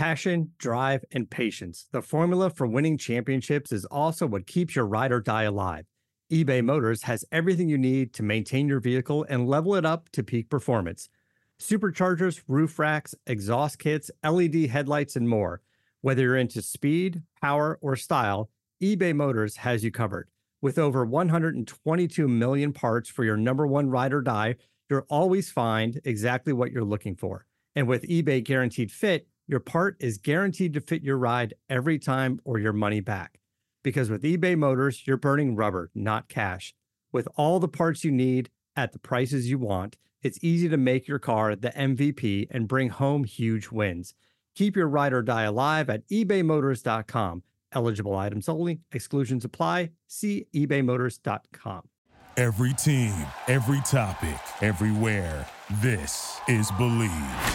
Passion, drive, and patience. The formula for winning championships is also what keeps your ride or die alive. eBay Motors has everything you need to maintain your vehicle and level it up to peak performance. Superchargers, roof racks, exhaust kits, LED headlights, and more. Whether you're into speed, power, or style, eBay Motors has you covered. With over 122 million parts for your number one ride or die, you'll always find exactly what you're looking for. And with eBay Guaranteed Fit, your part is guaranteed to fit your ride every time or your money back. Because with eBay Motors, you're burning rubber, not cash. With all the parts you need at the prices you want, it's easy to make your car the MVP and bring home huge wins. Keep your ride or die alive at ebaymotors.com. Eligible items only. Exclusions apply. See ebaymotors.com. Every team, every topic, everywhere. This is Believe.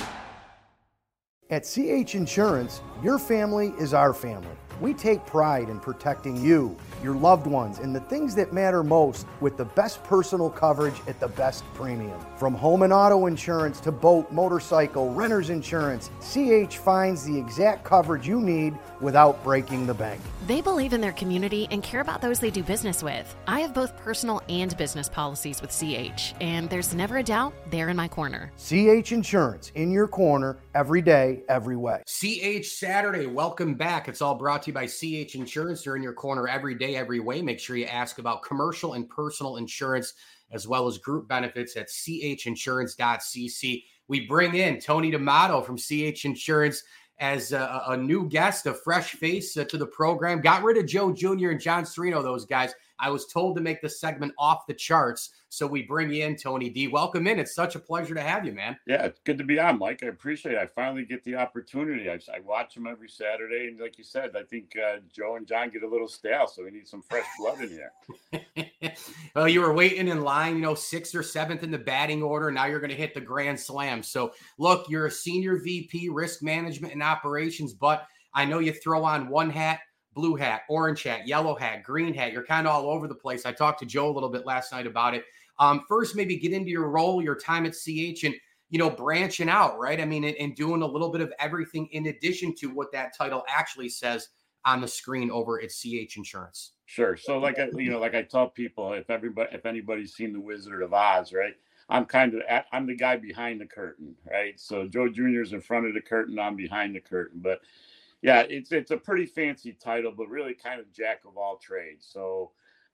At CH Insurance, your family is our family. We take pride in protecting you, your loved ones, and the things that matter most with the best personal coverage at the best premium. From home and auto insurance to boat, motorcycle, renter's insurance, CH finds the exact coverage you need without breaking the bank. They believe in their community and care about those they do business with. I have both personal and business policies with CH, and there's never a doubt they're in my corner. CH Insurance, in your corner, every day, every way. CH Saturday, welcome back. It's all brought to you by CH Insurance. They're in your corner every day, every way. Make sure you ask about commercial and personal insurance, as well as group benefits at chinsurance.cc. We bring in Tony D'Amato from CH Insurance as a new guest, a fresh face to the program. Got rid of Joe Jr. and John Serino, those guys. I was told to make the segment off the charts, so we bring you in, Tony D. Welcome in. It's such a pleasure to have you, man. Yeah, it's good to be on, Mike. I appreciate it. I finally get the opportunity. I watch them every Saturday, and like you said, I think Joe and John get a little stale, so we need some fresh blood in here. Well, you were waiting in line, 6th or 7th in the batting order. Now you're going to hit the grand slam. So, look, you're a senior VP, risk management and operations, but I know you throw on one hat, blue hat, orange hat, yellow hat, green hat. You're kind of all over the place. I talked to Joe a little bit last night about it. First, maybe get into your role, your time at CH, and, branching out, right? I mean, and doing a little bit of everything in addition to what that title actually says on the screen over at CH Insurance. Sure. So like I tell people, if anybody's seen The Wizard of Oz, right? I'm the guy behind the curtain, right? So Joe Jr. is in front of the curtain. I'm behind the curtain, but yeah, it's a pretty fancy title, but really kind of jack of all trades. So,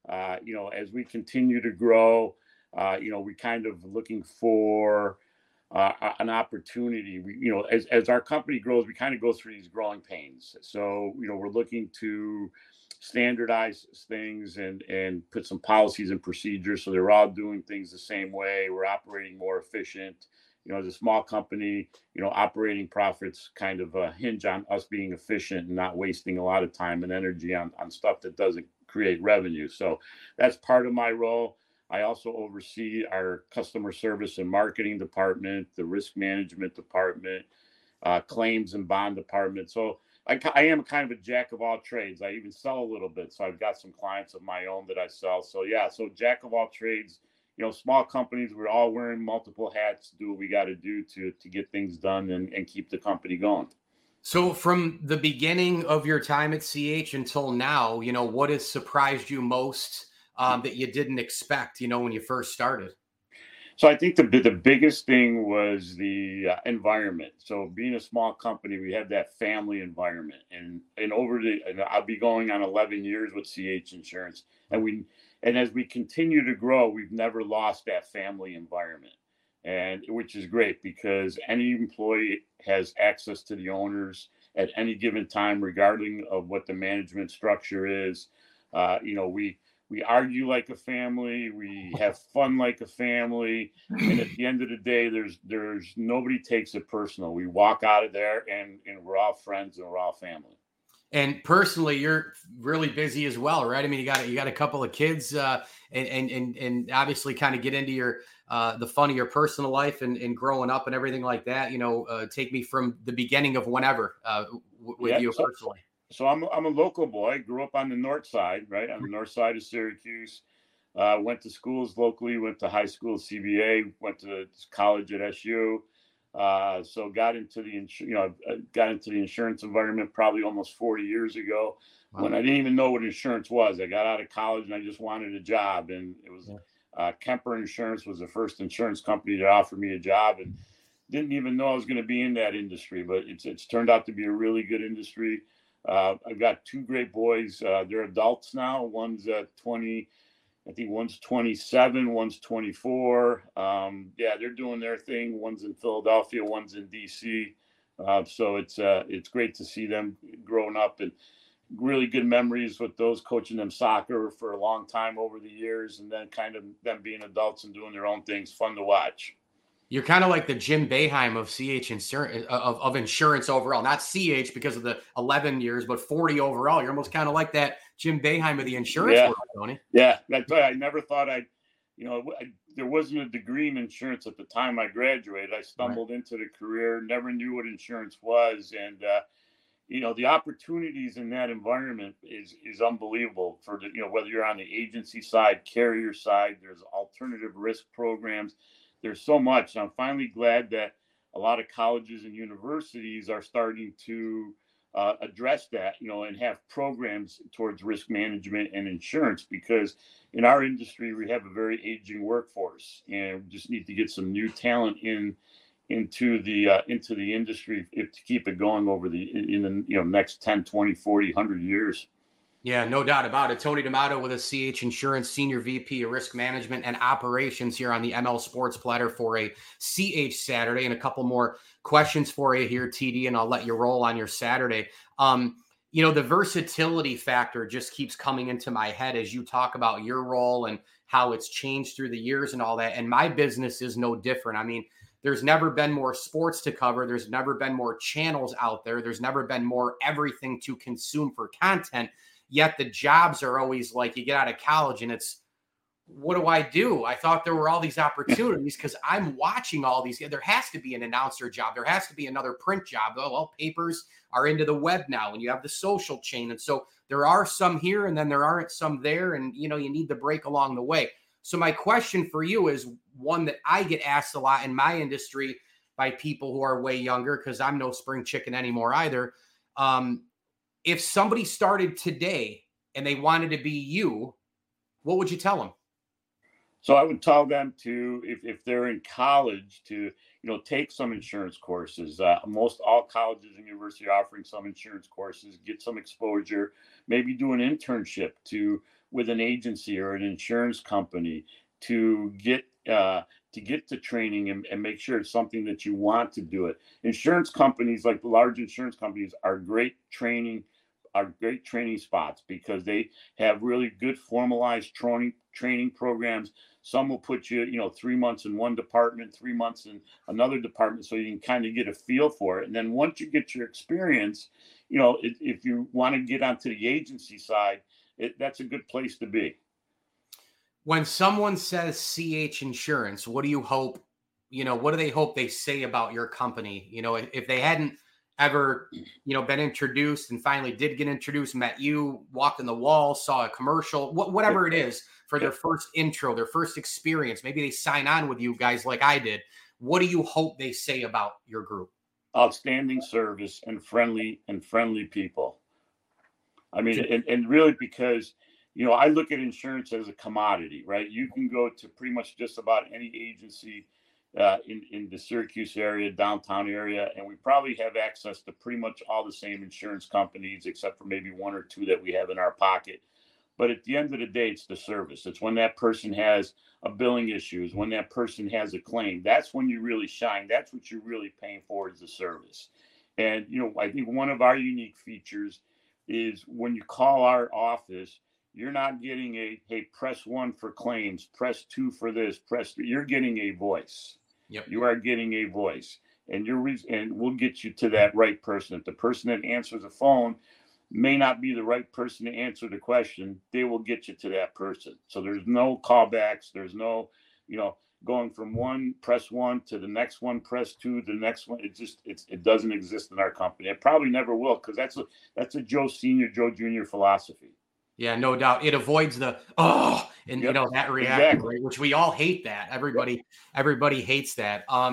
as we continue to grow, we kind of looking for an opportunity. As our company grows, we kind of go through these growing pains. So, we're looking to standardize things and put some policies and procedures so they're all doing things the same way. We're operating more efficient. As a small company, operating profits kind of hinge on us being efficient and not wasting a lot of time and energy on stuff that doesn't create revenue. So that's part of my role. I also oversee our customer service and marketing department, the risk management department, claims and bond department. So I am kind of a jack of all trades. I even sell a little bit. So I've got some clients of my own that I sell. So yeah, so jack of all trades. Small companies, we're all wearing multiple hats to do what we got to do to get things done and keep the company going. So from the beginning of your time at CH until now, what has surprised you most that you didn't expect, when you first started? So I think the biggest thing was the environment. So being a small company, we had that family environment, and I'll be going on 11 years with CH Insurance, and as we continue to grow, we've never lost that family environment, and which is great because any employee has access to the owners at any given time, regardless of what the management structure is. We argue like a family. We have fun like a family. And at the end of the day, there's nobody takes it personal. We walk out of there and we're all friends and we're all family. And personally, you're really busy as well, right? I mean, you got a couple of kids and obviously kind of get into your the fun of your personal life and growing up and everything like that. Take me from the beginning of whenever with you personally. So I'm a local boy. Grew up on the north side, right? On the north side of Syracuse. Went to schools locally. Went to high school at CBA. Went to college at SU. So got into the got into the insurance environment probably almost 40 years ago. Wow. When I didn't even know what insurance was. I got out of college and I just wanted a job, and it was Kemper Insurance was the first insurance company that offered me a job, and didn't even know I was going to be in that industry, but it's turned out to be a really good industry. I've got two great boys. They're adults now. One's 20, I think one's 27, one's 24. They're doing their thing. One's in Philadelphia, one's in DC. So it's great to see them growing up, and really good memories with those, coaching them soccer for a long time over the years, and then kind of them being adults and doing their own things. Fun to watch. You're kind of like the Jim Boeheim of CH insurance, of insurance overall, not CH because of the 11 years, but 40 overall. You're almost kind of like that Jim Boeheim of the insurance world, Tony. Yeah, I never thought there wasn't a degree in insurance at the time I graduated. I stumbled into the career, never knew what insurance was, and the opportunities in that environment is unbelievable for whether you're on the agency side, carrier side. There's alternative risk programs. There's so much. I'm finally glad that a lot of colleges and universities are starting to address that, and have programs towards risk management and insurance, because in our industry, we have a very aging workforce, and we just need to get some new talent into the industry to keep it going over the next 10, 20, 40, 100 years. Yeah, no doubt about it. Tony D'Amato with a CH Insurance Senior VP of Risk Management and Operations here on the ML Sports Platter for a CH Saturday. And a couple more questions for you here, TD, and I'll let you roll on your Saturday. The versatility factor just keeps coming into my head as you talk about your role and how it's changed through the years and all that. And my business is no different. I mean, there's never been more sports to cover. There's never been more channels out there. There's never been more everything to consume for content. Yet the jobs are always like, you get out of college and it's, what do I do? I thought there were all these opportunities because I'm watching all these. There has to be an announcer job. There has to be another print job. Oh, well, papers are into the web now, and you have the social chain. And so there are some here and then there aren't some there. And, you need the break along the way. So my question for you is one that I get asked a lot in my industry by people who are way younger, because I'm no spring chicken anymore either. If somebody started today and they wanted to be you, what would you tell them? So I would tell them to, if they're in college, to, take some insurance courses. Most all colleges and universities are offering some insurance courses, get some exposure, maybe do an internship with an agency or an insurance company to get to training and make sure it's something that you want to do it. Insurance companies, like the large insurance companies, are great training spots because they have really good formalized training programs. Some will put you, 3 months in one department, 3 months in another department, so you can kind of get a feel for it. And then once you get your experience, if you want to get onto the agency side, that's a good place to be. When someone says CH Insurance, what do you hope, what do they hope they say about your company? If they hadn't ever, been introduced and finally did get introduced, met you, walked in the wall, saw a commercial, whatever it is for their first intro, their first experience, maybe they sign on with you guys like I did. What do you hope they say about your group? Outstanding service and friendly people. I mean, and really, because, I look at insurance as a commodity, right? You can go to pretty much just about any agency in the Syracuse area, downtown area, and we probably have access to pretty much all the same insurance companies, except for maybe one or two that we have in our pocket. But at the end of the day, it's the service. It's when that person has a billing issues, when that person has a claim, that's when you really shine. That's what you're really paying for, is the service. And, I think one of our unique features is when you call our office, you're not getting hey, press 1 for claims, press 2 for this, press 3. You're getting a voice. Yep. You are getting a voice, and and we'll get you to that right person. If the person that answers the phone may not be the right person to answer the question, they will get you to that person. So there's no callbacks. There's no, going from one, press 1 to the next one, press 2 to the next one. It doesn't exist in our company. It probably never will, because that's a Joe Senior, Joe Junior philosophy. Yeah, no doubt. It avoids the that reaction, exactly. Right? Which we all hate that. Everybody hates that.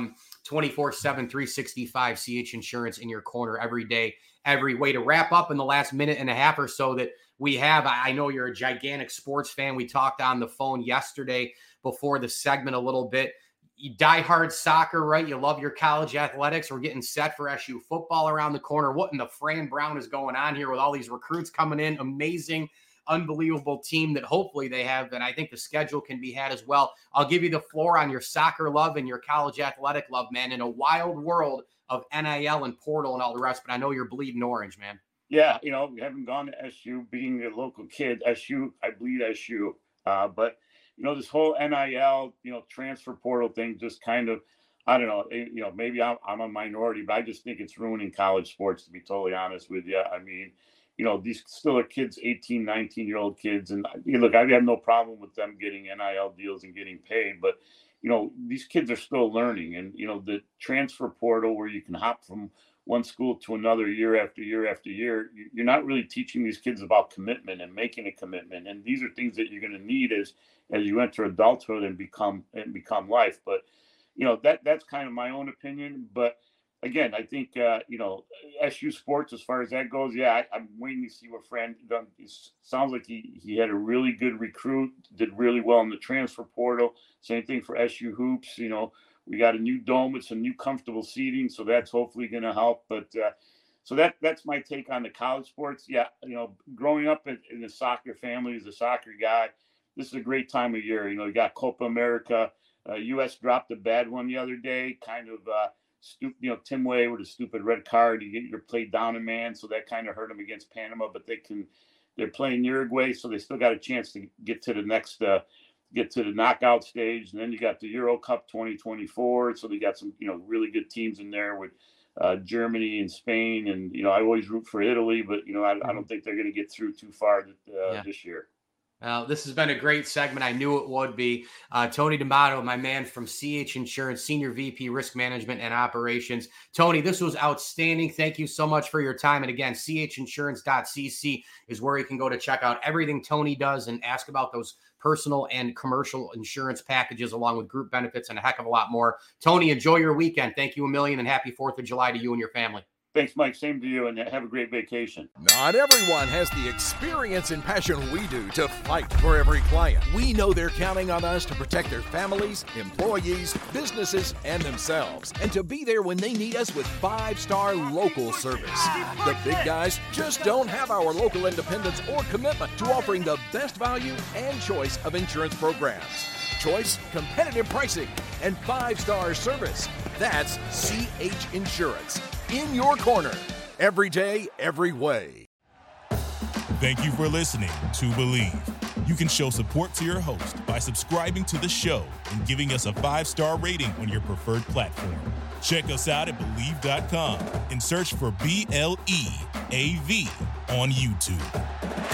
24/7, 365 CH Insurance in your corner every day, every way. To wrap up in the last minute and a half or so that we have, I know you're a gigantic sports fan. We talked on the phone yesterday before the segment a little bit. You die hard soccer, right? You love your college athletics. We're getting set for SU football around the corner. What in the Fran Brown is going on here with all these recruits coming in? Amazing, unbelievable team that hopefully they have. And I think the schedule can be had as well. I'll give you the floor on your soccer love and your college athletic love, man, in a wild world of NIL and portal and all the rest. But I know you're bleeding orange, man. Yeah, we haven't gone to SU, being a local kid. SU, I bleed SU. But this whole NIL, transfer portal thing just kind of, I don't know, maybe I'm a minority, but I just think it's ruining college sports, to be totally honest with you. I mean, these still are kids, 18, 19-year-old kids. And look, I have no problem with them getting NIL deals and getting paid, but, these kids are still learning. And, the transfer portal where you can hop from one school to another year after year after year, you're not really teaching these kids about commitment and making a commitment. And these are things that you're going to need as you enter adulthood and become life. But, that's kind of my own opinion. But again, I think, SU sports, as far as that goes, yeah, I'm waiting to see what Fran done. It sounds like he had a really good recruit, did really well in the transfer portal. Same thing for SU hoops. We got a new dome with some new comfortable seating, so that's hopefully going to help. But so that's my take on the college sports. Yeah, growing up in a soccer family as a soccer guy, this is a great time of year. You got Copa America. U.S. dropped a bad one the other day, kind of Tim Way with a stupid red card. You get your play down a man, so that kind of hurt them against Panama. But they're playing Uruguay, so they still got a chance to get to the next. Get to the knockout stage, and then you got the Euro Cup 2024. So they got some, really good teams in there with Germany and Spain. And, I always root for Italy, but, I don't think they're going to get through too far this year. This has been a great segment. I knew it would be. Tony D'Amato, my man from CH Insurance, Senior VP Risk Management and Operations. Tony, this was outstanding. Thank you so much for your time. And again, chinsurance.cc is where you can go to check out everything Tony does and ask about those personal and commercial insurance packages along with group benefits and a heck of a lot more. Tony, enjoy your weekend. Thank you a million, and happy 4th of July to you and your family. Thanks, Mike. Same to you, and have a great vacation. Not everyone has the experience and passion we do to fight for every client. We know they're counting on us to protect their families, employees, businesses, and themselves, and to be there when they need us with 5-star local service. The big guys just don't have our local independence or commitment to offering the best value and choice of insurance programs. Choice, competitive pricing, and 5-star service. That's CH Insurance. In your corner, every day, every way. Thank you for listening to Believe. You can show support to your host by subscribing to the show and giving us a 5-star rating on your preferred platform. Check us out at Believe.com and search for BLEAV on YouTube.